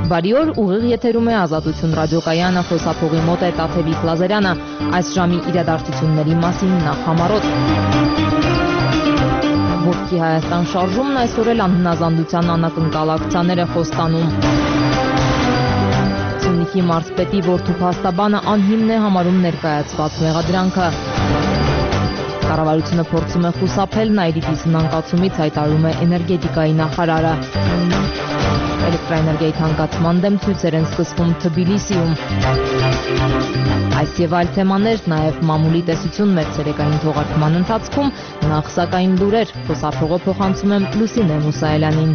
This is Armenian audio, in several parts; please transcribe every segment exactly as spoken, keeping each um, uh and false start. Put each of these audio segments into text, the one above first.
Բարի օր, ուղիղ եթերում է Ազատություն ռադիոկայանը, խոսափողի մոտ է Տաթևիկ Լազարյանը, այս ժամի իրադարձությունների մասին նախ համառոտ։ Ոտքի Հայաստան շարժումն այսօր էլ անհնազանդության անակնկալ ակցիաներ է խոստանում։ Սյունիքի մարզպետի որդու փաստաբանը անհիմն է համարում ներկայացված մեղադրանքը։ Կառավարությունը փորձում է խուսափել Նաիրիտի զնանկացումից, հայտարարում է էներգետիկայի նախարարը։ Էլեկտրաէներգիայի թանկացման դեմ ցույցեր են սկսվում Թբիլիսիում։ Այս եւ այլ թեմաներ, նաեւ մամուլի տեսություն մեր ցերեկային թողարկման ընթացքում, նախ սակայն լուրեր, խոսափողը փոխանցում եմ Լուսինե Մուսայելյանին։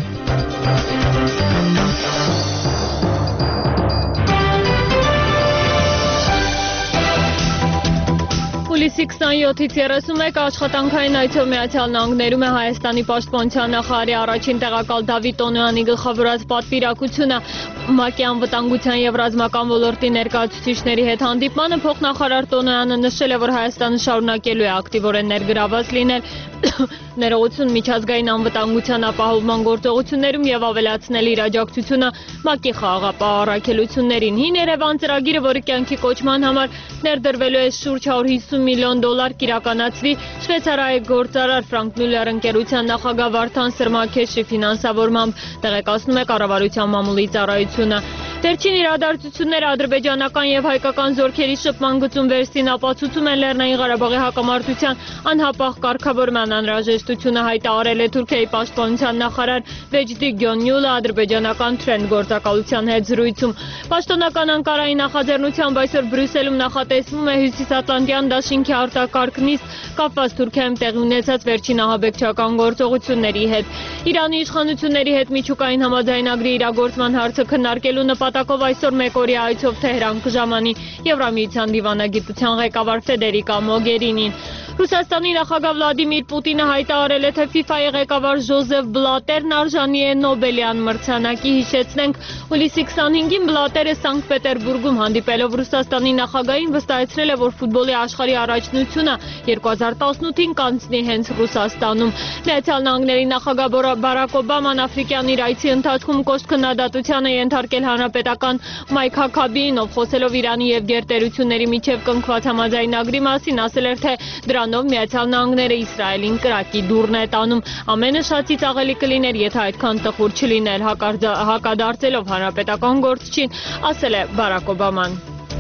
Հուլիսի քսանյոթից երեսունմեկ աշխատանքային այցով Միացյալ Նահանգներում է Հայաստանի պաշտպանության նախարարի առաջին տեղակալ Դավիթ Տոնոյանի գլխավորած պատվիրակությունը։ ՄԱԿ-ի անվտանգության եւ ռազմական ոլորտի ներկայացուցիչների հետ հանդիպմանը փոխնախարար Տոնոյանը նշել է, որ Հայաստանը շարունակելու է ակտիվորեն ներգրաված լինել ներողություն միջազգային անվտանգության ապահովման գործողություններում եւ ավելացնել իր աջակցությունը ՄԱԿ-ի խաղաղապահ առաքելություններին։ Հին Երևան ծրագիրը, որը կյանքի կոչման համար ներդրվելու է շուրջ հարյուր հիսուն միլիոն դոլար, կիրականացվի Շվեյցարիայի գործարար Ֆրանկ Մյուլլեր ընկերության նախագահ Վարդան Սրմաքեշի ֆինանսավորմամբ, տեղեկացնում է կառավարության մամուլի ծառայությունը։ Վերջին իրադարձությունները ադրբեջանական եւ հայկական զորքերի շփման գծում վերստին ապացուցում են Լեռնային Ղարաբաղի հակամարտության անհապաղ կարգավորման անհրաժեշտությունը, հայտարարել է Թուրքիայի պաշտպանության նախարար Վեջդի Գյոնյուլը ադրբեջանական Թրենդ գործակալության հետ զրույցում։ Պաշտոնական Անկարայի նախաձեռնությամբ այսօր Բրյուսելում նախատեսվում է Հյուսիսատլանտյան դաշինքի արտակարգ նիստ կապված Թուրքիայում տեղի ունեցած վերջին ահաբեկչական գործողությունների հետ։ Իրանի իշխանությունների հետ միջուկային համաձայնագրի իրագործման հարցը քննարկելու նպատակով այսօր մեկօրյա այցով Թեհրան կժամանի Եվրամիության դիվանագիտության ղեկավար Ֆեդերիկա Մոգերինին։ Ռուսաստանի նախագահ Վլադիմիր Պուտինը հայտարարել է, թե ՖԻՖԱ-ի ղեկավար Ժոզեֆ Բլատերն արժանի է Նոբելյան մրցանակի։ Հիշեցնենք, հուլիսի քսանհինգին Բլատերը Սանկտ Պետերբուրգում հանդիպելով Ռուսաստանի նախագահին վստահեցրել է, որ ֆուտբոլի աշխարհի առաջնությունը երկու հազար տասնութին կանցնի հենց Ռուսաստանում։ Միացյալ Նահանգների նախագահ Բարակ Օբաման աֆրիկյան իր այցի ընթացքում կոշտ քննադատության է ենթարկել հանրապետական Մայք Հաքաբիին, ով խոսելով Իրանի եւ գերտերությունների միջև կնքված համաձայնագրի մասին, ասել էր, թե դրանով Միացյալ Նահանգները Իսրայելին կրակի դուռն է տանում։ Ամենը շատից ավելի կլիներ, եթե այդքան տխուր չլիներ, հակադարձելով հանրապետական գործչին, ասել է Բարակ Օբաման։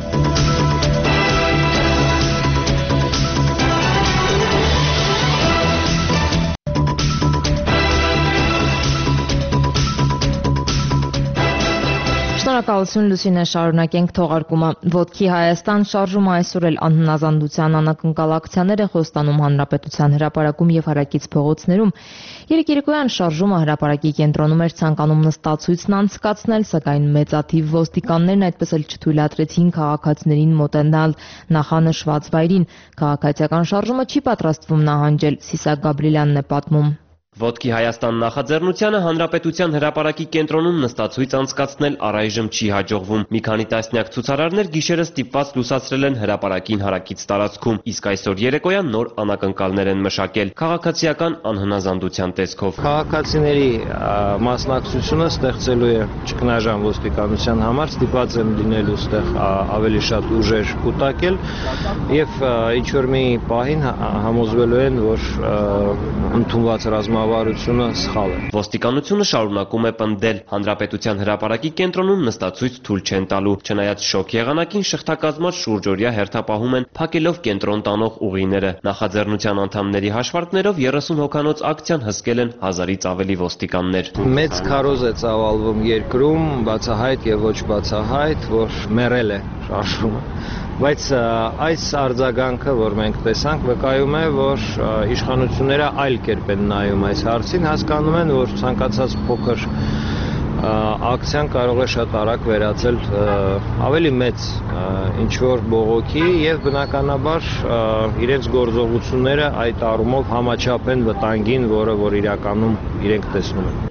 Շնորհակալություն Լուսինե, շարունակենք թողարկումը։ Ոտքի Հայաստան շարժումը այսօր էլ անհնազանդության անակնկալ ակցիաներ է խոստանում Հանրապետության հրապարակում եւ հարակից փողոցներում։ Երեկոյան շարժումը հրապարակի կենտրոնում էր ցանկանում նստացույցն անցկացնել, սակայն մեծաթիվ ոստիկաններն այդպես էլ չթույլատրեցին քաղաքացիներին մոտենալ նախանշված վայրին։ Քաղաքացիական շարժումը չի պատրաստվում նահանջել, Սիսակ Գաբրիելյանն է պատմում։ Ոտքի Հայաստան նախաձեռնությանը Հանրապետության հրապարակի կենտրոնում նստացույց անցկացնել առայժմ չի հաջողվում։ Մի քանի տասնյակ ցուցարարներ գիշերը ստիպված լուսացրել են հրապարակին հարակից տարածքում, իսկ այսօր երեկոյան նոր անակնկալներ են մշակել քաղաքացիական անհնազանդության տեսքով։ Քաղաքացիների մասնակցությունը ստեղծելու է ճգնաժամ ոստիկանության համար, ստիպված են լինելու ստեղ ավելի շատ ուժեր կուտակել եւ ինչ որ մի պահին համոզվելու են, որ ընդունված ռազմավարությունը սխալ է։ Ոստիկանությունը շարունակում է պնդել, Հանրապետության հրապարակի կենտրոնում նստացույց թույլ չեն տալու։ Չնայած շոկ եղանակին շղթակազմած շուրջօրյա հերթապահում են փակելով կենտրոն տանող ուղիները։ Նախաձեռնության անդամների հաշվարկներով երեսուն հոգանոց ակցիան հսկել են հազարից ավելի ոստիկաններ։ Մեծ քարոզ է ծավալվում երկրում, բացահայտ եւ ոչ բացահայտ, որ մեռել է շարժումը։ Բայց այս արձագանքը, որ մենք տեսանք, վկայում է, որ իշխանությունները այլ կերպ են նայում այս հարցին, հասկանում են, որ ցանկացած փոքր ակցիան կարող է շատ արագ վերածել ավելի մեծ ինչ-որ բողոքի եւ բնականաբար իրենց գործողությունները այդ առումով համաչափ են վտանգին, որը որ իրականում իրենք տեսնում են։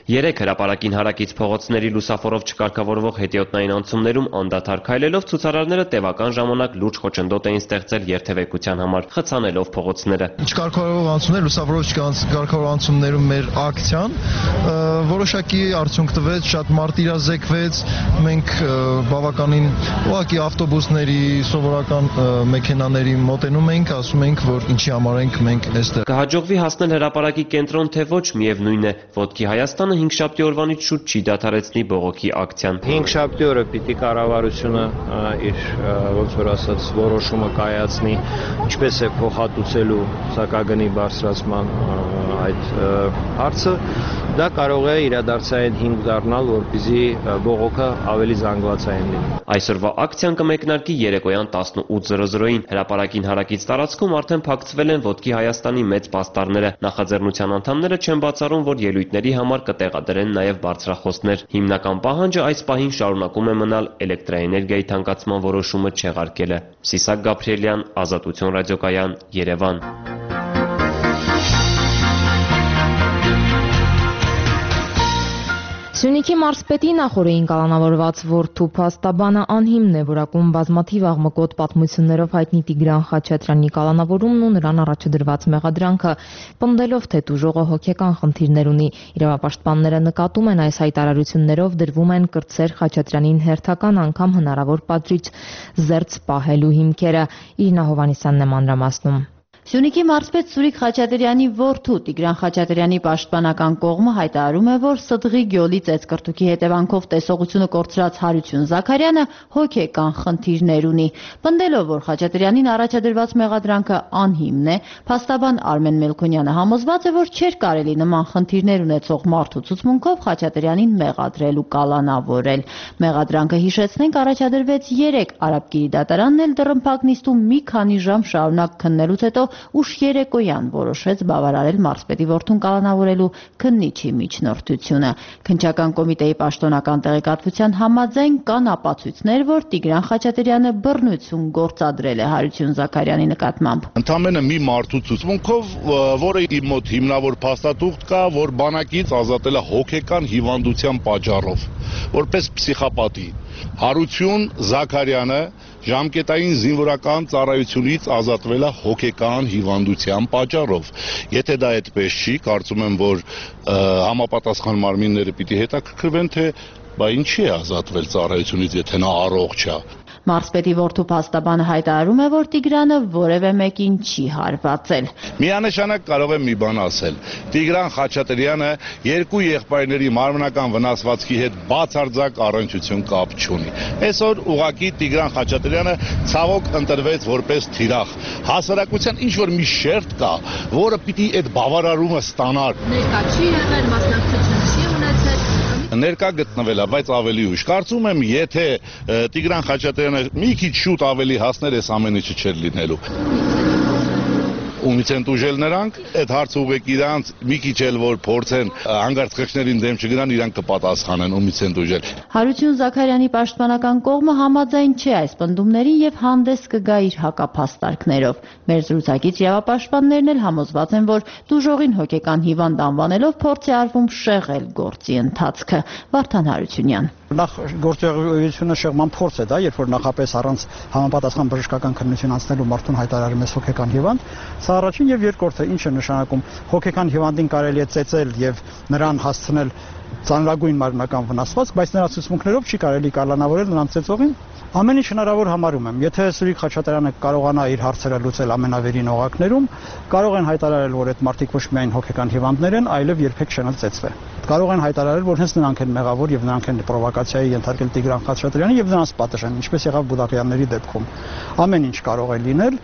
Երեք հրապարակին հարակից փողոցների լուսավորով չկարգավորվող հետիոտնային անցումներում անդադար քայլելով ցուցարարները տևական ժամանակ լուրջ խոչընդոտ էին ստեղծել երթևեկության համար, խցանելով փողոցները։ Չկարգավորվող անցումներ, լուսավորով չկարգավորվող անցումներում մեր ակցիան որոշակի արդյունք տվեց, շատ մարտիրազեկվեց, մենք բավականին ուղղակի ավտոբուսների, սովորական մեքենաների մոտենում էինք, ասում էինք, որ ինչի համար ենք մենք այստեղ։ Կհաջողվի հասնել հրապարակի կենտրոն, թե ոչ, միևնույն է, Ոտքի Հայաստանը հինգշաբթի օրվանից շուտ չի դադարեցնի բողոքի ակցիան։ Հինգշաբթի օրը պիտի կառավարությունը իր ոնց որ ասած որոշումը կայացնի, ինչպես է փոխհատուցելու սակագնի բարձրացման այդ հարցը, դա կարող է իրադարձային հիմք դառնալ, որպեսզի բողոքը ավելի զանգվածային լինի։ Այսօրվա ակցիան կմեկնարկի երեկոյան տասնութ զրո զրոյին։ Հրապարակին հարակից տարածքում արդեն փակցվել են Ոտքի Հայաստանի մեծ պաստառները։ Նախաձեռնության անդամները չեն բացառում, որ ելույթների համար կտեղադրեն նաև բարձրախոսներ։ Հիմնական պահանջը այս պահին շարունակում է մնալ էլեկտրաէներգիայի թանկացման որոշումը չեղարկելը։ Սիսակ Գաբրիելյան, Ազատություն ռադիոկայան, Երևան։ Սյունիքի մարզպետի նախօրեին կալանավորված որդու փաստաբանը անհիմն է, որակում բազմաթիվ աղմկոտ պատմություններով հայտնի Տիգրան Խաչատրյանի կալանավորումն ու նրան առաջադրված մեղադրանքը, պնդելով, թե տուժողը հոգեկան խնդիրներ ունի։ Իրավապաշտպանները նկատում են այս հայտարարություններով դրվում են կրտսեր Խաչատրյանին հերթական անգամ հնարավոր պատժիչ զերծ պահելու հիմքերը։ Իրինա Հովհաննիսյանն է մանրամասնում։ Սյունիքի մարզպետ Սուրիկ Խաչատրյանի որդու Տիգրան Խաչատրյանի պաշտպանական կողմը հայտարարում է, որ Սդղի գյոլի ծեծկրտուքի հետևանքով տեսողությունը կորցրած Հարություն Զաքարյանը հոգեկան խնդիրներ ունի։ Պնդելով, որ Խաչատրյանին առաջադրված մեղադրանքը անհիմն է, փաստաբան Արմեն Մելքոնյանը համոզված է, որ չէր կարելի նման խնդիրներ ունեցող մարդու ցուցմունքով Խաչատրյանին մեղադրել ու կալանավորել։ Մեղադրանքը, հիշեցնենք, առաջադրվեց երեկ Արաբկիրի դատարանն էլ դռնփակ նիստում մի քանի ժամ շարունակ քննելուց հետո ուշ երեկոյան որոշեց բավարարել մարզպետի որդուն կալանավորելու քննիչի միջնորդությունը։ Քննչական կոմիտեի պաշտոնական տեղեկատվության համաձայն կան ապացույցներ, որ Տիգրան Խաչատրյանը բռնություն գործադրել է Հարություն Զաքարյանի նկատմամբ։ Ընդամենը մի մարդու ցուցմունքով, որը իմ մոտ հիմնավոր փաստաթուղթ կա, որ բանակից ազատել է հոգեկան հիվանդության պատճառով, որպես պսիխոպատի։ Հարություն Զաքարյանը ժամկետային զինվորական ծառայությունից ազատվել է հոգեկան հիվանդության պատճառով։ Եթե դա այդպես չի, կարծում եմ, որ համապատասխան մարմինները պիտի հետաքրքրվեն, թե բա ինչի է ազատվել ծառայությունից, եթե նա առողջ է։ Մարզպետի որդու փաստաբանը հայտարարում է, որ Տիգրանը որևէ մեկին չի հարվածել։ Միանշանակ կարող եմ մի բան ասել։ Տիգրան Խաչատրյանը երկու եղբայրների մարմնական վնասվածքի հետ բացարձակ առնչություն կապ չունի։ Այսօր ուղղակի Տիգրան Խաչատրյանը ցավոք ընտրվեց որպես թիրախ։ Հասարակության ինչ որ մի շերտ կա, որը պիտի այդ բավարարումը ստանար։ Ներկա չի եղել, մասնակցություն չի ունեցել։ Ներկա գտնվել է, բայց ավելի ուշ։ Կարծում եմ, եթե Տիգրան Խաչատրյանը մի քիչ շուտ ավելի հասներ, այս ամեն ինչը չէր լինելու։ Ումից են տուժել նրանք, այդ հարցը ուղղեք իրանց, մի քիչ էլ որ փորձեն հանգարց խղճներին դեմ չգնան, իրանք կպատասխանեն, ումից են տուժել։ Հարություն Զաքարյանի պաշտպանական կողմը համաձայն չէ այս պնդումներին եւ հանդես կգա իր հակափաստարկներով։ Մեր զրուցակից իրավապաշտպաններն էլ համոզված են, որ տուժողին հոգեկան հիվանդ անվանելով փորձ է արվում շեղել գործի ընթացքը։ Վարդան Հարությունյան։ Նախ գործողությունը շեղման փորձ է դա, երբ որ նախապես առանց համապատասխան բժշկական քննություն անցնելու մարդուն հայտարարում ես հոգեկան հիվանդ, սա առաջին եւ երկրորդը ինչ է նշանակում հոգեկան հիվանդին կարելի է ծեծել եւ նրան հասցնել ծանրագույն մարմնական վնասվածք, բայց նրա ցուցմունքներով չի կարելի կալանավորել նրան ծեծողին։ Ամեն ինչ հնարավոր համարում եմ։ Եթե Սուրիկ Խաչատրյանը կարողանա իր հարցերը լուծել ամենավերին օղակներում, կարող են հայտարարել, որ այդ մարդիկ ոչ միայն հոգեկան հիվանդներ են, այլև երբեք չեն ծեծվել։ Կարող են հայտարարել, որ հենց նրանք են մեղավոր եւ նրանք են պրովոկացիայի ենթարկել Տիգրան Խաչատրյանին եւ նրանց պատժեն, ինչպես եղավ Բուդակյանների դեպքում։ Ամեն ինչ կարող է լինել։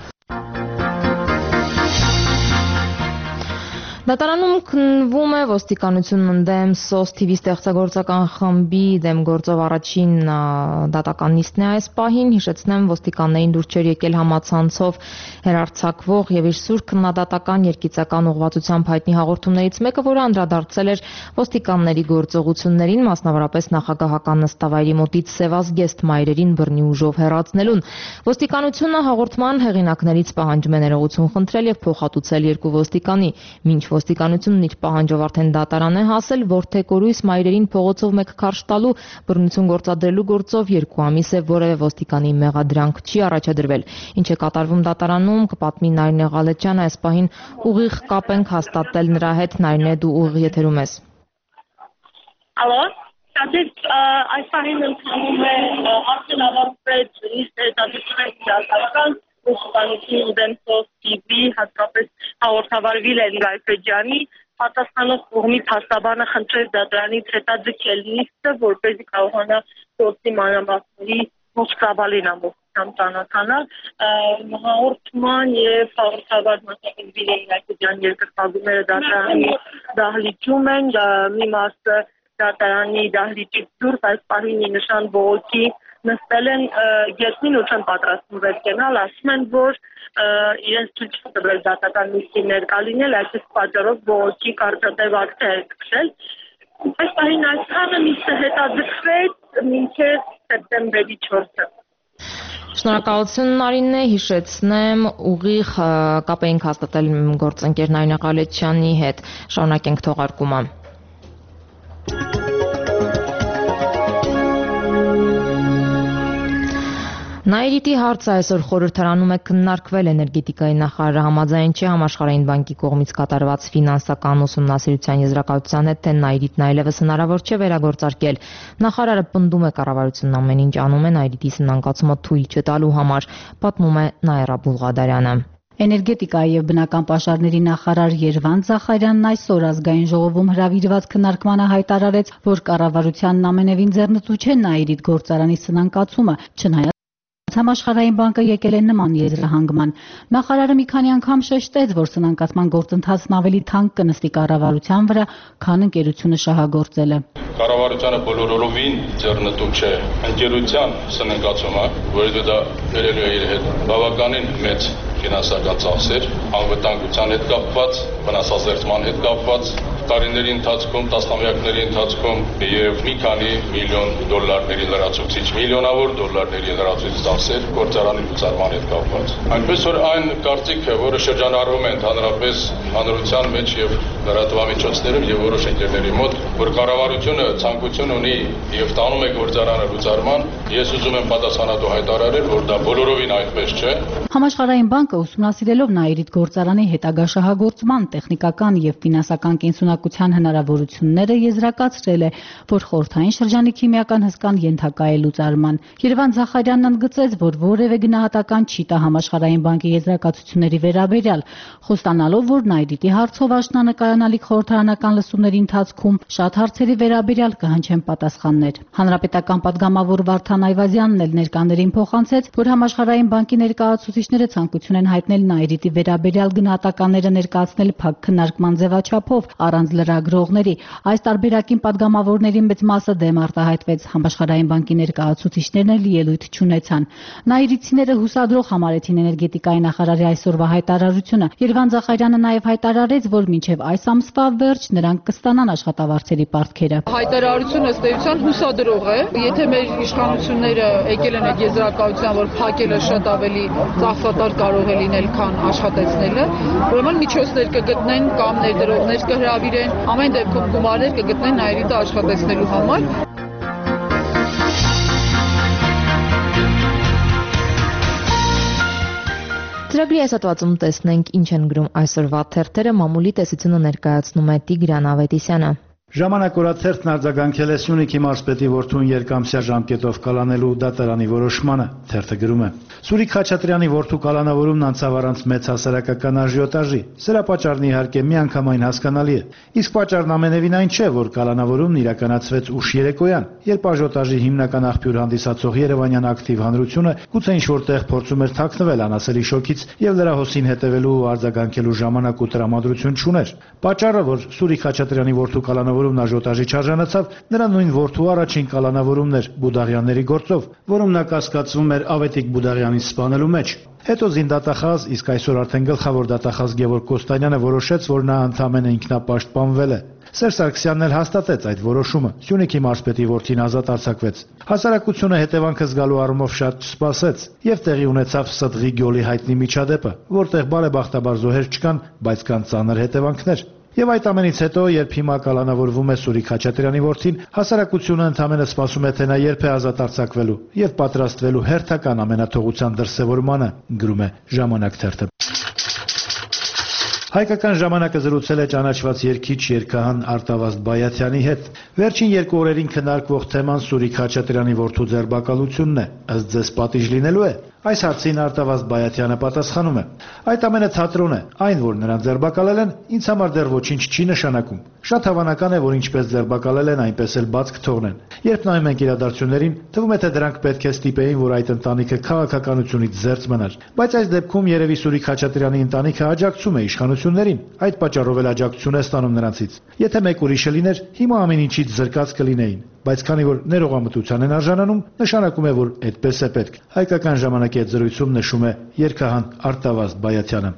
Դատարանում քննվում է ոստիկանությունն ընդդեմ սոս թիվի ստեղծագործական խմբի դեմ գործով առաջին դատական նիստն է այս պահին։ Հիշեցնեմ, ոստիկաններին դուր չէր եկել համացանցով հեռարձակվող եւ իր սուր քննադատական երգիծական ուղղվածությամբ հայտնի հաղորդումներից մեկը, որը անդրադարձել էր ոստիկանների գործողություններին, մասնավորապես նախագահական նստավայրի մոտից սևազգեստ մայրերին բռնի ուժով հեռացնելուն։ Ոստիկանությունը հաղորդման հեղինակներից պահանջում է ներողություն խնդրել եւ փոխհատուցել երկու ոստիկանի, մինչ Ոստիկանությունն իր պահանջով արդեն դատարան է հասել, որդեկորույս մայրերին փողոցով մեկ քարշ տալու, բռնություն գործադրելու գործով երկու ամիս է որևէ ոստիկանի մեղադրանք չի առաջադրվել։ Ինչ է կատարվում դատարանում, կպատմի Նարինե Ղալեջյանը, այս պահին ուղիղ կապ ենք հաստատել նրա հետ։ Նարինե, դու ուղիղ եթերում ես։ Ալո, Սադիկ, այս պահին ընթանում է արդեն ավարտվեց նիստ հետադարձության դատարան, ոստիկանությունի դեմքով T V, հատկապես հաղորդավար Գայֆեջյանի, պատասխանող կողմից հաստաբանը խնդրեց դատարանից հետաձգել նիստը, որպեսզի կարողանա գործի մանրամասների ողջ ծավալին ամբողջությամբ ճանաչանալ, հաղորդման եւ հաղորդավար մասնակից Գայֆեջյանի երկրպագուները դատարանի դահլիճում են, մի մասը դատարանի դահլիճից դուրս այս պահին նշան բողոքի նստել են գետնին ու չեն պատրաստվում վեր կենալ, ասում են, որ իրենց ցույց տվել դատական նիստի ներկա լինել, այսպես պատճառով բողոքի կարճատև ակտը է սկսել։ Այս պահին այսքանը նիստը հետաձգվեց մինչև սեպտեմբերի չորսը։ Շնորհակալություն Նարինե, հիշեցնեմ ուղիղ կապ էինք հաստատել գործընկեր Նարինե Ղալեջյանի հետ, շարունակենք թողարկումը։ Նաիրիտի հարցը այսօր խորհրդարանում է քննարկվել էներգետիկայի նախարարը համաձայն չէ Համաշխարհային բանկի կողմից կատարված ֆինանսական ուսումնասիրության եզրակացության հետ, թե Նաիրիտն այլևս հնարավոր չէ վերագործարկել։ Նախարարը պնդում է կառավարությունն ամեն ինչ անում է Նաիրիտի սնանկացումը թույլ չտալու համար, պատմում է Նաիրա Բուլղադարյանը։ Էներգետիկայի եւ բնական պաշարների նախարար Երվանդ Զախարյանն այսօր ազգային ժողովում հրավիրված քննարկմանը հայտարարեց, որ կառավարությանն ամենևին ձեռնտու չէ Նաիրիտ գործարանի սնանկացումը, չնայած Համաշխարհային բանկը եկել է նման եզրահանգման։ Նախարարը մի քանի անգամ շեշտեց, որ սնանկացման գործընթացն ավելի թանկ կնստի կառավարության վրա, քան ընկերությունը շահագործելը։ Կառավարությանը բոլորովին ձեռնտու չէ ընկերության սնանկացումը, որովհետեւ դա բերելու է իր հետ բավականին մեծ ֆինանսական ծախսեր, անվտանգության հետ կապված, վնասազերծման հետ կապված, տարիների ընթացքում, տասնամյակների ընթացքում եւ մի քանի միլիոն դոլարների լրացուցիչ, միլիոնավոր դոլարների լրացուցիչ ծախսեր գործարանի լուծարման հետ կապված։ Այնպես որ այն կարծիքը, որը շրջանառվում է ընդհանրապես հանրության մեջ եւ լրատվամիջոցներում եւ որոշ ընկերների մոտ, որ կառավարությունը ցանկություն ունի եւ տանում է գործարանը լուծարման, ես ուզում եմ պատասխանատու հայտարարել, որ դա բոլորովին այդպես չէ։ Համաշխարհային բանկը ուսումնասիրելով Նաիրիտ գործարանի հետագա շահագործման, տեխնիկական եւ ֆինանսական կենսունակության հնարավորությունները եզրակացրել է, որ խորհրդային շրջանի քիմիական հսկան ենթակա է լուծարման։ Երևան Զախարյանն ընդգծեց, որ որևէ գնահատական չի տա Համաշխարհային բանկի եզրակացությունների վերաբերյալ, խոստանալով, որ Նաիրիտի հարցով աշնանկայանալիք խորհրդարանական լսումների ընթացքում շատ հարցերի վերաբերյալ կհնչեն պատասխաններ։ Հանրապետական պատգամավոր Վարդան Այվազյանն էլ ներկաներին փոխանցեց, որ Համաշխարհային բանկի ներկայացուցիչները ցանկություն են հայտնել Նաիրիտի վերաբերյալ գնահատականները ներկայացնել փակ քննարկման ձևաչափով առանց լրագրողների։ Այս տարբերակին պատգամավորների մեծ մասը դեմ արտահայտվեց, Համաշխարհային բանկի ներկայացուցիչներն էլ ելույթ չունեցան։ Նաիրիտցիները հուսադրող համարեցին էներգետիկայի նախարարի այսօրվա հայտարարությունը։ Երվան Զախարյանը նաև հայտարարեց, որ մինչև այս ամսվա վերջ նրանք կստանան աշխատավարձերի պարտքերը։ Հայտարարությունը ըստ էության հուսադրող է։ Եթե մեր իշխանությունները եկել են այդ եզրակացության, որ փակելը շատ ավելի ծախսատար կարող է լինել, քան աշխատեցնելը, ուրեմն միջոցներ կգտնեն կամ ներդրողներ կհրավիրեն, ամեն դեպքում գումարներ կգտնեն Նաիրիտը աշխատեցնելու համար։ Ծրագրի այս հատվածում տեսնենք ինչ են գրում այսօրվա թերթերը, մամուլի տեսությունը ներկայացնում է Տիգրան Ավետիսյանը։ Ժամանակ օրաթերթն արձագանքել է Սյունիքի մարզպետի որդուն երկամսյա ժամկետով կալանելու դատարանի որոշմանը, թերթը գրում է. Սուրիկ Խաչատրյանի որդու կալանավորումն անցավ առանց մեծ հասարակական աժիոտաժի, սրա պատճառն իհարկե միանգամայն հասկանալի է, իսկ պատճառն ամենևին այն չէ, որ կալանավորումն իրականացվեց ուշ երեկոյան, երբ աժիոտաժի հիմնական աղբյուր հանդիսացող երևանյան ակտիվ հանրությունը գուցե ինչ-որ տեղ փորձում էր թաքնվել անասելի շոկից եւ լրահոսին հետևելու ու արձագանքելու ժամանակ ու տրամադրություն չուներ։ Պատճառը, որ Սուրիկ Խաչատրյանի որդու կալանավորումն աժիոտաժի չարժանացավ, նրա նույն որդու առաջին կալանավորումն էր Բուդաղյանների գործով, որում նա կասկածվում էր Ավետիք Բուդաղյանին սպանելու մեջ։ Հետո զինդատախազ, իսկ այսօր արդեն գլխավոր դատախազ Գևորգ Կոստանյանը որոշեց, որ նա ընդամենը ինքնապաշտպանվել է։ Սերժ Սարգսյանն էլ հաստատեց այդ որոշումը։ Սյունիքի մարզպետի որդին ազատ արձակվեց։ Հասարակությունը հետևանքը զգալու առումով շատ չսպասեց եւ տեղի ունեցավ Սդղի գյոլի հայտնի միջադեպը, որտեղ բարեբախտաբար զոհեր չկան, բայց կան ծանր հետևանքներ։ Եվ այդ ամենից հետո, երբ հիմա կալանավորվում է Սուրիկ Խաչատրյանի որդին, հասարակությունը ընդհանրապես սպասում է, թե նա երբ է ազատ արձակվելու եւ պատրաստվելու հերթական ամենաթողության դրսեւորմանը, գրում է Ժամանակ թերթը։ Հայկական ժամանակը զրուցել է ճանաչված երգիչ երգահան Արտավազդ Բայաթյանի հետ։ Վերջին երկու օրերին քննարկվող թեման Սուրիկ Խաչատրյանի որդու ձերբակալությունն է։ Ըստ ձեզ պատիժ լինելու է։ Այս հարցին Արտավազդ Բայաթյանը պատասխանում է. Այդ ամենը թատրոն է, այն, որ նրան ձերբակալել են, ինձ համար դեռ ոչինչ չի նշանակում։ Շատ հավանական է, որ ինչպես ձերբակալել են, այնպես էլ բաց կթողնեն։ Երբ նայում ենք իրադարձություններին, թվում է, թե դրանք պետք է ստիպեին, որ այդ ընտանիքը քաղաքականությունից զերծ մնար։ Բայց այս դեպքում երևի Սուրիկ Խաչատրյանի ընտանիքը աջակցում է իշխանություններին, այդ պատճառով էլ աջակցություն է ստանում նրանցից։ Եթե մեկ ուրիշը լիներ, հիմա ամեն ինչից զրկած կլինեին։ Բայց քանի որ ներողամտության են արժանանում, նշանակում է, որ այդպես է պետք։ Հայկական ժամանակի հետ զրույցում նշում է երգահան Արտավազդ Բայաթյանը։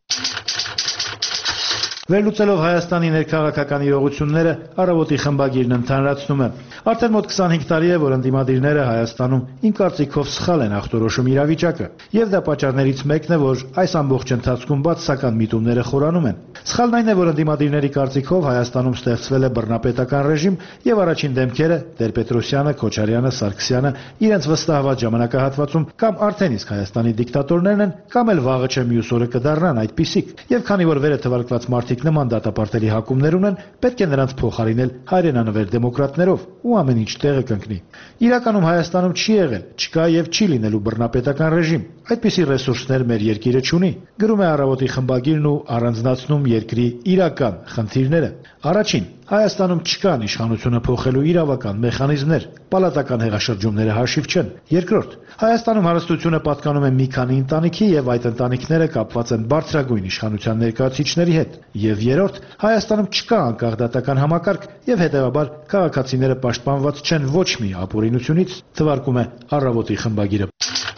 Վերլուծելով Հայաստանի ներքաղաքական իրողությունները, Առավոտի խմբագիրն ընդհանրացնում է. Արդեն մոտ քսանհինգ տարի է, որ ընդդիմադիրները Հայաստանում իմ կարծիքով սխալ են ախտորոշում իրավիճակը, եւ դա պատճառներից մեկն է, որ այս ամբողջ ընթացքում բացասական միտումները խորանում են։ Սխալն այն է, որ ընդդիմադիրների կարծիքով Հայաստանում ստեղծվել է բռնապետական ռեժիմ եւ առաջին դեմքերը Տեր-Պետրոսյանը, Քոչարյանը, Սարգսյանը իրենց վստահված ժամանակահատվածում կամ արդեն իսկ Հայաստանի դիկտատորներն են, կամ էլ վաղը չէ մյուս օրը կդառնան այդպիսիք։ Եվ քանի որ վերը թվարկված մարդիկ նման դատապարտելի հակումներ ունեն, պետք է նրանց փոխարինել հայրենանվեր դեմոկրատներով ու ամեն ինչ տեղը կընկնի։ Իրականում Հայաստանում չի եղել, չկա եւ չի լինելու բռնապետական ռեժիմ։ Այդպիսի ռեսուրսներ մեր երկիրը չունի։ Գրում է Առավոտի խմբագիրն ու առանձնացնում երկրի իրական խնդիրները։ Առաջին, Հայաստանում չկան իշխանությունը փոխելու իրավական մեխանիզմներ, պալատական հեղաշրջումները հաշիվ չեն։ Երկրորդ, Հայաստանում հարստությունը պատկանում է մի քանի ընտանիքի եւ այդ ընտանիքները կապված են բարձրագույն իշխանության ներկայացուցիչների հետ։ Եվ երրորդ, Հայաստանում չկա անկախ դատական համակարգ եւ հետեւաբար քաղաքացիները պաշտպանված չեն ոչ մի ապօրինությունից, թվարկում է Առավոտի խմբագիրը։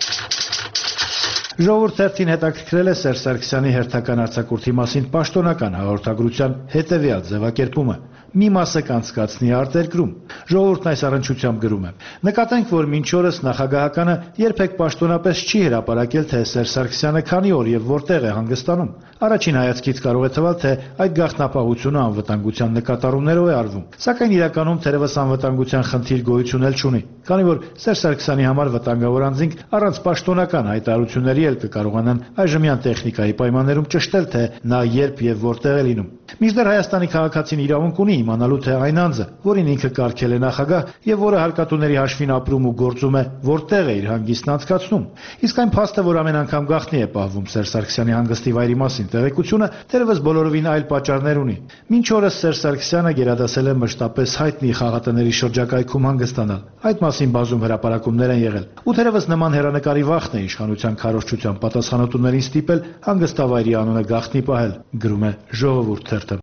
Ժողովուրդ թերթին հետաքրքրել է Սերժ Սարգսյանի հերթական արձակուրդի մասին պաշտոնական հաղորդագրության հետևյալ ձևակերպումը. մի մասը կանցկացնի արտերկրում։ Ժողովուրդն այս առնչությամբ գրում է. Նկատենք, որ մինչ օրս նախագահականը երբեք պաշտոնապես չի հրապարակել, թե Սերժ Սարգսյանը քանի օր եւ որտեղ է հանգստանում։ Առաջին հայացքից կարող է թվալ, թե այդ գաղտնապահությունը անվտանգության նկատառումներով է արվում, սակայն իրականում թերևս անվտանգության խնդիր գոյություն էլ չունի, քանի որ Սերժ Սարգսյանի համար վտանգավոր անձինք առանց պաշտոնական հայտարարությունների էլ կկարողանան այժմյան տեխնիկայի պայմաններում ճշտել, թե նա երբ եւ որտեղ է լինում։ Մինչդեռ Հայաստանի քաղաքացին իրավունք ունի իմանալու, թե այն անձը, որին ինքը կարգել է նախագահ եւ որը հարկատուների հաշվին ապրում ու գործում է, որտեղ է իր հանգիստն անցկացնում։ Իսկ այն փաստը, որ ամեն անգամ գաղտնի է պահվում Սերժ Սարգսյանի հանգստի վայրի մասին տեղեկությունը, թերևս բոլորովին այլ պատճառներ ունի։ Մինչ օրս Սերժ Սարգսյանը գերադասել է մշտապես հայտնի խաղատների շրջակայքում հանգստանալ։ Այդ մասին բազում հրապարակումներ են եղել։ Ու թերևս նման հերանեկարի վախն է իշխանության քարոզչության պատասխանատուներին ստիպել հանգստավայրի անունը գաղտնի պահել, գրում է Ժողովուրդ թերթը։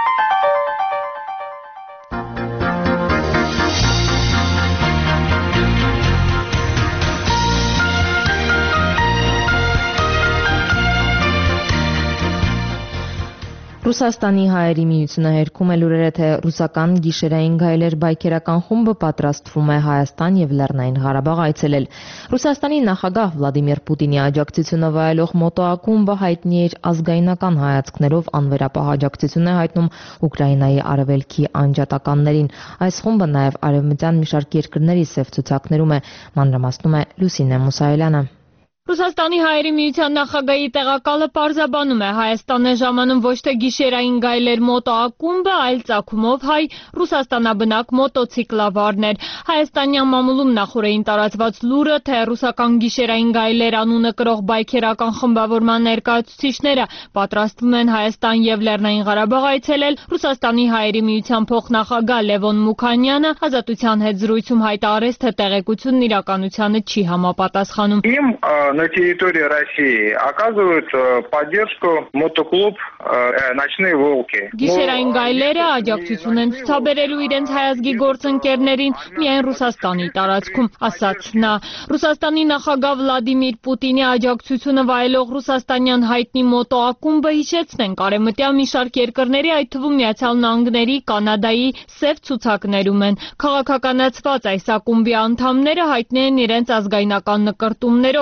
Ռուսաստանի հայերի միությունը հերքում է լուրերը, թե ռուսական գիշերային գայլեր բայկերական խումբը պատրաստվում է Հայաստան եւ Լեռնային Ղարաբաղ այցելել։ Ռուսաստանի նախագահ Վլադիմիր Պուտինի աջակցությունը վայելող մոտոակումբը հայտնի էր ազգայնական հայացքներով անվերապահ աջակցություն է հայտնում Ուկրաինայի արևելքի անջատականներին։ Այս խումբը նաեւ արևմտյան մի շարք երկրների սև ցուցակներում է, մանրամասնում է Լուսինե Մուսայելյանը։ Ռուսաստանի հայերի միության նախագահի տեղակալը պարզաբանում է, Հայաստան է ժամանում ոչ թե գիշերային գայլեր մոտոակումբը, այլ ծագումով հայ ռուսաստանաբնակ մոտոցիկլավարներ։ Հայաստանյան մամուլում նախորդին տարածված լուրը, թե ռուսական գիշերային գայլեր անունը կրող բայկերական խմբավորման ներկայացուցիչները պատրաստվում են Հայաստան եւ Լեռնային Ղարաբաղ այցելել, Ռուսաստանի հայերի միության փոխնախագահ Լևոն Մուքանյանը Ազատության հետ զրույցում հայտարարեց, թե տեղեկությունն իրականությանը չի համապատասխանում։ На территории России оказывают поддержку мотоклуб «Ночные волки». Գիշերային գայլերը աջակցություն են ցուցաբերելու իրենց հայազգի գործընկերներին միայն Ռուսաստանի տարածքում, ասաց նա։ Ռուսաստանի նախագահ Վլադիմիր Պուտինի աջակցությունը վայելող ռուսաստանյան հայտնի մոտոակումբը հիշեցնեն արևմտյան մի շարք երկրների, այդ թվում Միացյալ Նահանգների, Կանադայի սև ցուցակներում են։ Քաղաքականացված այս ակումբի անդամները հայտնի են իրենց ազգայնական նկրտումներով, բայկեր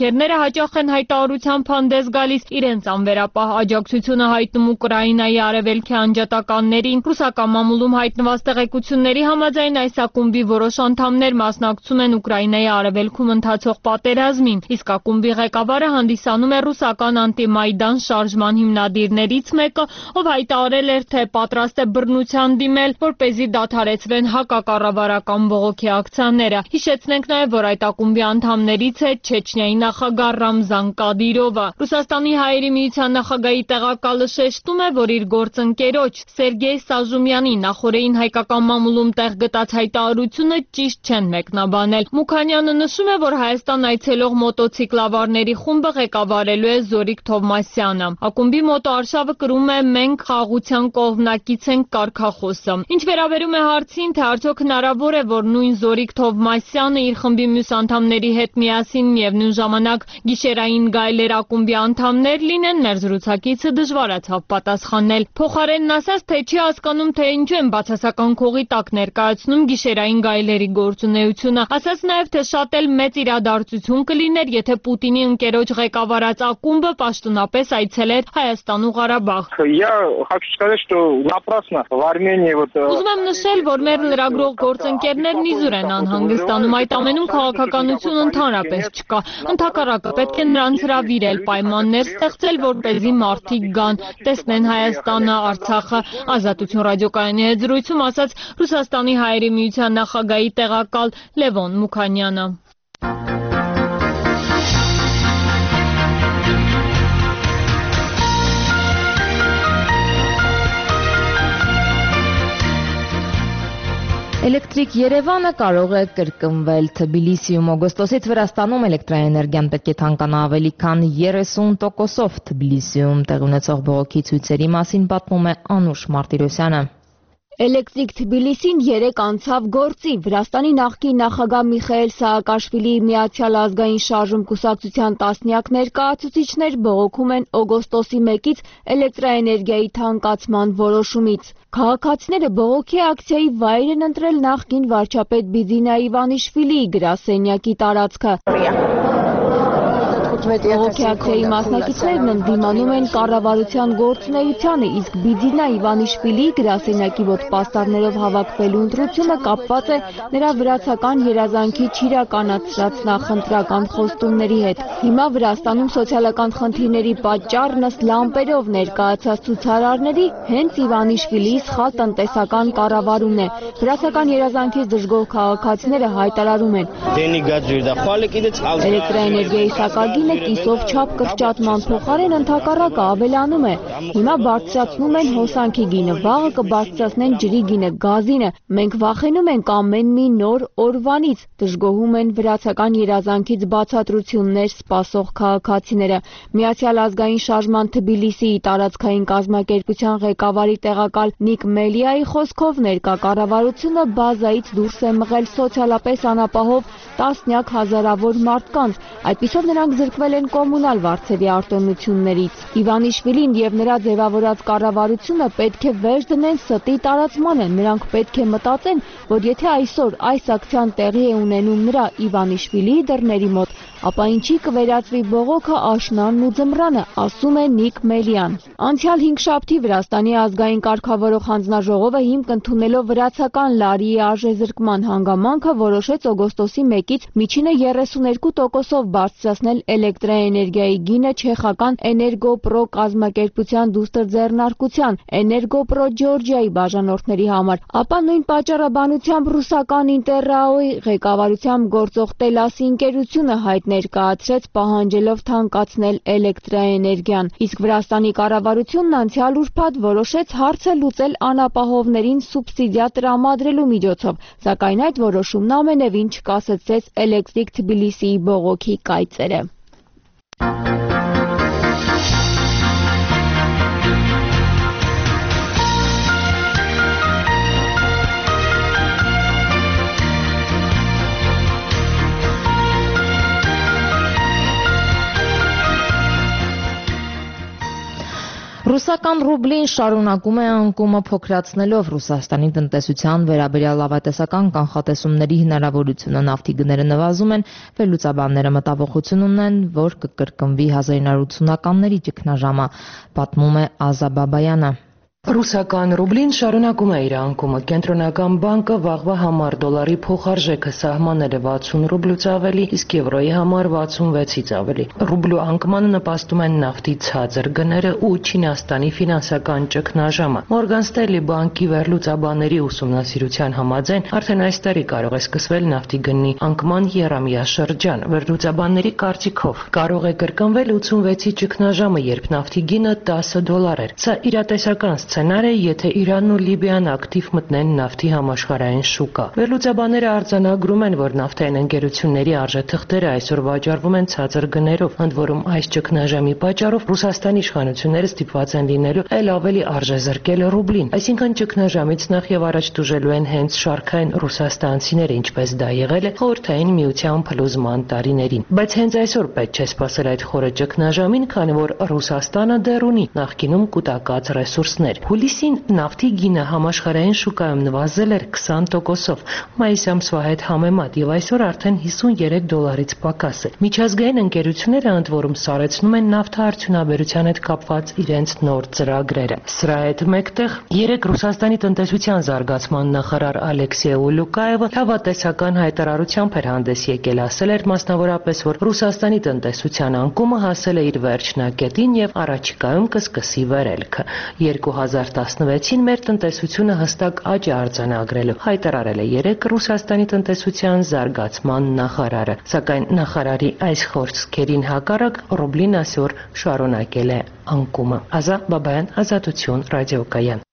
գործընկերները հաճախ են հայտարարությամբ հանդես գալիս իրենց անվերապահ աջակցությունը հայտնում Ուկրաինայի արևելքի անջատականներին։ Ռուսական մամուլում հայտնված տեղեկությունների համաձայն այս ակումբի որոշ անդամներ մասնակցում են Ուկրաինայի արևելքում ընթացող պատերազմին, իսկ ակումբի ղեկավարը հանդիսանում է ռուսական անտիմայդան շարժման հիմնադիրներից մեկը, ով հայտարարել էր, թե պատրաստ է բռնության դիմել, որպեսզի դադարեցվեն հակակառավարական բողոքի ակցիաները։ Հիշեցնենք նաև, որ այդ ակումբի անդամներից է Չեչնիայի նախագահ Ռամզան Կադիրովը։ Ռուսաստանի Հայերի միության նախագահի տեղակալը շեշտում է, որ իր գործընկերոջ Սերգեյ Սաժումյանի նախօրեին հայկական մամուլում տեղ գտած հայտարարությունը ճիշտ չեն մեկնաբանել։ Մուքանյանը նշում է, որ Հայաստան այցելող մոտոցիկլավարների խումբը ղեկավարելու է Զորիկ Թովմասյանը։ Ակումբի մոտոարշավը կրում է «Մենք խաղաղության կողմնակից ենք» կարգախոսը։ Ինչ վերաբերում է հարցին, թե արդյոք հնարավոր է, որ նույն Զորիկ Թովմասյանը իր խմբի մյուս անդամների հետ միասին միևնույն ժամանակ գիշերային գայլեր ակումբի անդամներ լինեն, մեր զրուցակիցը դժվարացավ պատասխանել։ Փոխարենն ասաց, թե չի հասկանում, թե ինչու են բացասական քողի տակ ներկայացնում գիշերային գայլերի գործունեությունը։ Ասաց նաև, թե շատ էլ մեծ իրադարձություն կլիներ, եթե Պուտինի ընկերոջ ղեկավարած ակումբը պաշտոնապես այցելեր Հայաստան ու Ղարաբաղ։ Ուզում եմ նշել, որ մեր լրագրող գործընկերներն իզուր են անհանգստանում, այդ ամենում քաղաքականություն ընդհանրապես չկա։ Ընդհակառակը պետք է նրանց հրավիրել, պայմաններ ստեղծել, որպեսզի մարդիկ գան, տեսնեն Հայաստանը, Արցախը։ Ազատություն ռադիոկայանի հետ զրույցում ասաց Ռուսաստանի Հայերի միության նախագահի տեղակալ Լևոն Մուքանյանը։ Էլեկտրիկ Երևանը կարող է կրկնվել Թբիլիսիում։ Օգոստոսից Վրաստանում էլեկտրաէներգիան պետք է թանկանա ավելի քան երեսուն տոկոսով։ Թբիլիսիում տեղի ունեցող բողոքի ցույցերի մասին պատմում է Անուշ Մարտիրոսյանը։ Էլեկտրիկ Թբիլիսին երեկ անցավ գործի։ Վրաստանի նախկին նախագահ Միխայել Սահակաշվիլիի Միացյալ ազգային շարժում կուսակցության տասնյակ ներկայացուցիչներ բողոքում են օգոստոսի մեկից էլեկտրաէներգիայի թանկացման որոշումից։ Քաղաքացիները բողոքի ակցիայի վայր են ընտրել նախկին վարչապետ Բիձինա Իվանիշվիլիի գրասենյակի տարածքը։ Բողոքի ակցիայի մասնակիցներն ընդդիմանում են կառավարության գործունեությանը, իսկ Բիձինա Իվանիշվիլիի գրասենյակի մոտ պաստառներով հավաքվելու ընտրությունը կապված է նրա վրացական երազանքի չիրականացրած նախընտրական խոստումների հետ։ Հիմա Վրաստանում սոցիալական խնդիրների պատճառն ըստ լամպերով ներկայացած ցուցարարների հենց Իվանիշվիլիի սխալ տնտեսական կառավարումն է։ Վրացական երազանքից դժգոհ քաղաքացիները հայտարարում են. Էլեկտրաէներգիայի սակագինը կիսով չափ կրճատման փոխարեն ընդհակառակը ավելանում է։ Հիմա բարձրացնում են հոսանքի գինը, վաղը կբարձրացնեն ջրի գինը, գազինը։ Մենք վախենում ենք ամեն մի նոր օրվանից, դժգոհում են վրացական երազանքից բացատրություններ սպասող քաղաքացիները։ Միացյալ ազգային շարժման Թբիլիսիի տարածքային կազմակերպության ղեկավարի տեղակալ Նիկ Մելիայի խոսքով ներկա կառավարությունը բազայից դուրս է մղել սոցիալապես անապահով տասնյակ հազարավոր մարդկանց, այդպիսով նրանք զրկվել են կոմունալ վարձերի արտոնություններից։ Իվանիշվիլին եւ նրա ձևավորած կառավարությունը պետք է վեր դնեն ստի տարածմանը, նրանք պետք է մտածեն, որ եթե այսօր այս ակցիան տեղի է ունենում նրա Իվանիշվիլիի դռների մոտ, ապա ինչի կվերածվի բողոքը աշնանն ու ձմռանը, ասում է Նիկ Մելիան։ Անցյալ հինգշաբթի Վրաստանի ազգային կարգավորող հանձնաժողովը հիմք ընդունելով վրացական լարիի արժեզրկման հանգամանքը որոշեց օգոստոսի մեկից միջինը երեսուներկու տոկոսով բարձրացնել էլեկտրաէներգիայի գինը չեխական Էներգոպրո կազմակերպության դուստր ձեռնարկության Էներգոպրո Ջորջիայի բաժանորդների համար, ապա նույն պատճառաբանությամբ ռուսական Ինտերրաոյի ղեկավարությամբ գործող Տելասի ընկերությունը հայտ ներկայացրեց պահանջելով թանկացնել էլեկտրաէներգիան, իսկ Վրաստանի կառավարությունն անցյալ ուրբաթ որոշեց հարցը լուծել անապահովներին սուբսիդիա տրամադրելու միջոցով, սակայն այդ որոշումն ամենևին չկասեցրեց Էլեկտրիկ Թբիլիսիի բողոքի կայծերը։ Ռուսաստանի Ռուսական ռուբլին շարունակում է անկումը փոքրացնելով Ռուսաստանի տնտեսության վերաբերյալ լավատեսական կանխատեսումների հնարավորությունը նավթի գները նվազում են, վերլուծաբանները մտավախություն ունեն, որ կկրկնվի հազար ինը հարյուր ութսունականների ճգնաժամը, պատմում է Ազա Բաբայանը։ Ռուսական ռուբլին շարունակում է իր անկումը։ Կենտրոնական բանկը վաղվա համար դոլարի փոխարժեքը սահմանել է վաթսուն ռուբլուց ավելի, իսկ եվրոյի համար վաթսունվեցից ավելի։ Ռուբլու անկմանը նպաստում են նավթի ցածր գները ու Չինաստանի ֆինանսական ճգնաժամը։ Մորգան Ստենլի բանկի վերլուծաբանների ուսումնասիրության համաձայն արդեն այս տարի կարող է սկսվել նավթի գնի անկման եռամյա շրջան։ Վերլուծաբանների կարծիքով կարող է կրկնվել ութսունվեցի ճգնաժամը, երբ նավթի գինը տասը դոլար էր։ Սա իրատեսական սցենար է, եթե Իրանն ու Լիբիան ակտիվ մտնեն նավթի համաշխարհային շուկա։ Վերլուծաբանները արձանագրում են, որ նավթային ընկերությունների արժեթղթերը այսօր վաճառվում են ցածր գներով, ընդ որում այս ճգնաժամի պատճառով Ռուսաստանի իշխանությունները ստիպված են լինելու այլ ավելի արժեզրկել ռուբլին, այսինքն ճգնաժամից նախ եւ առաջ տուժելու են հենց շարքային ռուսաստանցիները, ինչպես դա եղել է Խորհրդային Միության փլուզման տարիներին։ Բայց հենց այսօր պետք չէ սպասել այդ խորը ճգնաժամին, քանի որ Ռուսաստանը դեռ ունի նախկինում կուտակած ռեսուրսներ։ Հուլիսին նավթի գինը համաշխարհային շուկայում նվազել էր քսան տոկոսով, մայիս ամսվա հետ համեմատ, եւ այսօր արդեն հիսունյերեք դոլարից պակաս է։ Միջազգային ընկերությունները ընդ որում սարեցնում են նավթարդյունաբերության հետ կապված իրենց նոր ծրագրերը։ Սրա հետ մեկտեղ երեք Ռուսաստանի տնտեսության զարգացման նախարար Ալեքսեյ Ուլուկաևը հավատեսական հայտարարությամբ էր հանդես եկել, ասել էր մասնավորապես, որ Ռուսաստանի տնտեսության անկումը հասել է իր վերջնակետին եւ առաջիկայում կսկսի վերելքը։ երկու հազար տասնվեցին մեր տնտեսությունը հստակ աճ է արձանագրելու, հայտարարել է երեք Ռուսաստանի տնտեսության զարգացման նախարարը, սակայն նախարարի այս խոսքերին հակառակ ռուբլին այսօր շարունակել է անկումը։ Ազա Բաբայան, Ազատություն, ռադիոկայան։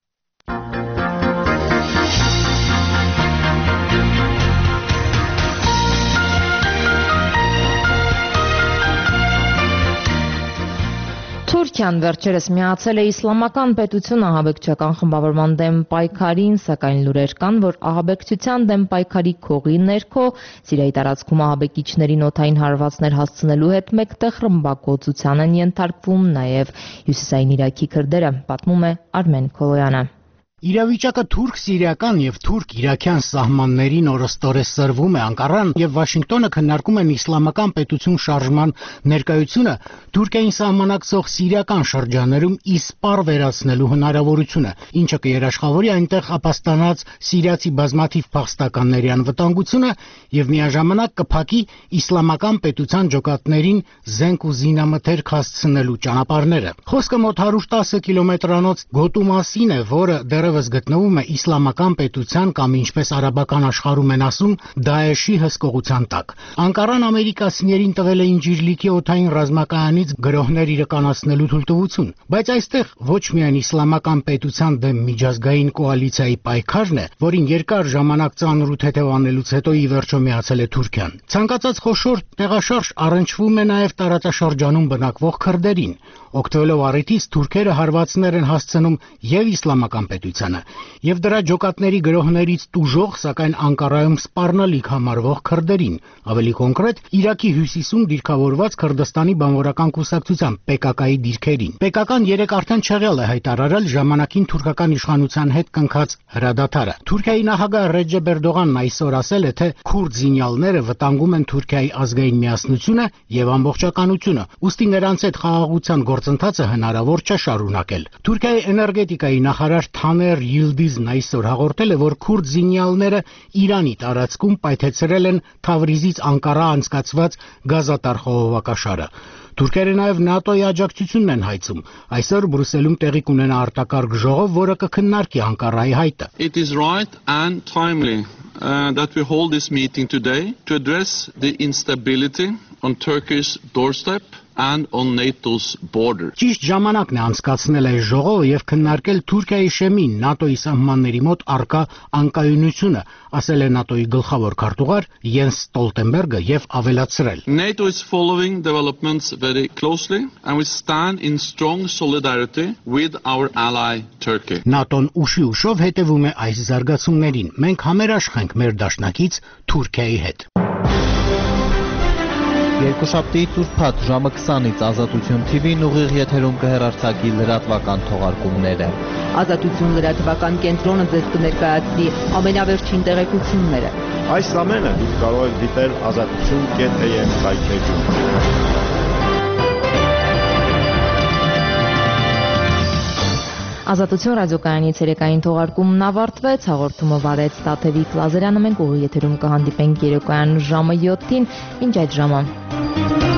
Թուրքիան վերջերս միացել է իսլամական պետություն ահաբեկչական խմբավորման դեմ պայքարին, սակայն լուրեր կան, որ ահաբեկչության դեմ պայքարի քողի ներքո Սիրիայի տարածքում ահաբեկիչներին օդային հարվածներ հասցնելու հետ մեկտեղ ռմբակոծության են ենթարկվում նաև հյուսիսային Իրաքի քրդերը, պատմում է Արմեն Քոլոյանը։ Իրավիճակը թուրք-սիրիական եւ թուրք-իրաքյան սահմաններին օրստորես սրվում է։ Անկարան եւ Վաշինգտոնը քննարկում են իսլամական պետություն շարժման ներկայությունը Թուրքիային սահմանակցող սիրիական շրջաններում իսպառ վերացնելու հնարավորությունը, ինչը կերաշխավորի այնտեղ ապաստանած սիրիացի բազմաթիվ փախստականների անվտանգությունը եւ միաժամանակ կփակի իսլամական պետության ջոկատներին զենք ու զինամթերք հասցնելու ճանապարհները։ Խոսքը մոտ հարյուր տասը կիլոմետրանոց գոտու մասին է, որը դեռևս գտնվում է իսլամական պետության կամ ինչպես արաբական աշխարհում են ասում Դաեշի հսկողության տակ։ Անկարան ամերիկացիներին տվել է Ինջիրլիկի օդային ռազմակայանից գրոհներ իրականացնելու թույլտվություն, բայց այստեղ ոչ միայն իսլամական պետության դեմ միջազգային կոալիցիայի պայքարն է, որին երկար ժամանակ ծանր ու թեթև անելուց հետո ի վերջո միացել է Թուրքիան։ Ցանկացած խոշոր տեղաշարժ առնչվում է նաև տարածաշրջանում բնակվող քրդերին։ Օգտվելով առիթից թուրքերը հարվածներ են հասցնում եւ իսլամական պետությանը, եւ դրա ջոկատների գրոհներից տուժող, սակայն Անկարայում սպառնալիք համարվող քրդերին, ավելի կոնկրետ Իրաքի հյուսիսում դիրքավորված Քրդստանի բանվորական կուսակցության Պե Կա Կայի դիրքերին։ Պե Կա Կան երեք արդեն չեղյալ է հայտարարել ժամանակին թուրքական իշխանության հետ կնքած հրադադարը։ Թուրքիայի նախագահ Ռեջեփ Էրդողանն այսօր ասել է, թե քուրդ զինյալները վտանգում են Թուրքիայի ազգային միասնությունը եւ ամբողջականությունը, ուստի նրանց հետ խաղաղության գործընթացը հնարավոր չէ շարունակել։ Թուրքիայի էներգետիկայի նախարար Թաներ Յիլդիզն այսօր հաղորդել է, որ քուրդ զինյալները Իրանի տարածքում պայթեցրել են Թավրիզից Անկարա անցկացված գազատար խողովակաշարը։ Թուրքերը նաև ՆԱՏՕ-ի աջակցությունն են հայցում։ Այսօր Բրյուսելում տեղի կունենա արտակարգ ժողով, որը կքննարկի Անկարայի հայտը։ It is right and timely uh, that we hold this meeting today to address the instability on Turkey's doorstep and on NATO's border. Ճիշտ ժամանակն է անցկացնել այս ժողովը եւ քննարկել Թուրքիայի շեմին ՆԱՏՕ-ի սահմանների մոտ արկա անկայունությունը, ասել է ՆԱՏՕ-ի գլխավոր քարտուղար Յենս Ստոլտենբերգը եւ ավելացրել. NATO is following developments very closely and we stand in strong solidarity with our ally Turkey. ՆԱՏՕ-ն ուշի ուշով հետևում է այս զարգացումներին։ Մենք համերաշխ ենք մեր դաշնակից Թուրքիայի հետ։ Երկուշաբթի ուրբաթ ժամը քսանից Ազատություն Թի Վին ուղիղ եթերում կհեռարձակի լրատվական թողարկումները։ Ազատություն լրատվական կենտրոնը ձեզ կներկայացնի ամենավերջին տեղեկությունները։ Այս ամենը դուք կարող եք դիտել ազատություն կետ է եմ սայթեջում։ Ազատություն ռադիոկայանի ցերեկային թողարկումն ավարտվեց, հաղորդումը վարեց Տաթևիկ Լազարյանը, մենք ուղիղ եթերում կհանդիպենք երեկոյան ժամը յոթին, մինչ այդ ժամը։